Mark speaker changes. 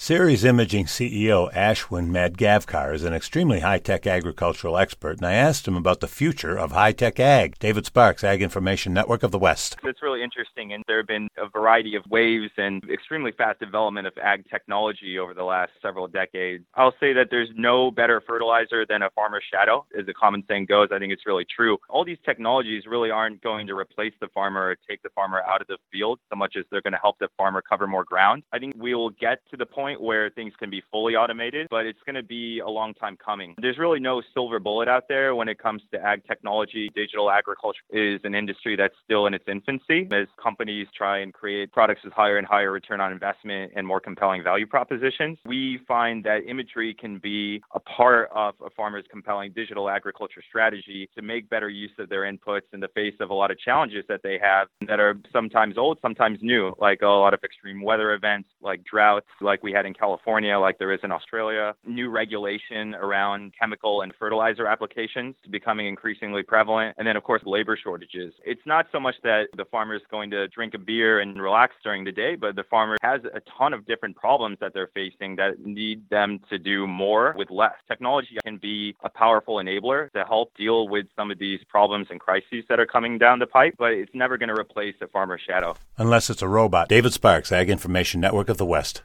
Speaker 1: Ceres Imaging CEO Ashwin Madgavkar is an extremely high-tech agricultural expert, and I asked him about the future of high-tech ag. David Sparks, Ag Information Network of the West.
Speaker 2: It's really interesting, and there have been a variety of waves and extremely fast development of ag technology over the last several decades. I'll say that there's no better fertilizer than a farmer's shadow, as the common saying goes. I think it's really true. All these technologies really aren't going to replace the farmer or take the farmer out of the field so much as they're going to help the farmer cover more ground. I think we will get to the point where things can be fully automated, but it's going to be a long time coming. There's really no silver bullet out there when it comes to ag technology. Digital agriculture is an industry that's still in its infancy as companies try and create products with higher and higher return on investment and more compelling value propositions. We find that imagery can be a part of a farmer's compelling digital agriculture strategy to make better use of their inputs in the face of a lot of challenges that they have that are sometimes old, sometimes new, like a lot of extreme weather events, like droughts, like we had in California, like there is in Australia, new regulation around chemical and fertilizer applications becoming increasingly prevalent, and then of course labor shortages. It's not so much that the farmer is going to drink a beer and relax during the day, but the farmer has a ton of different problems that they're facing that need them to do more with less. Technology can be a powerful enabler to help deal with some of these problems and crises that are coming down the pipe, but it's never going to replace a farmer's shadow.
Speaker 1: Unless it's a robot. David Sparks, Ag Information Network of the West.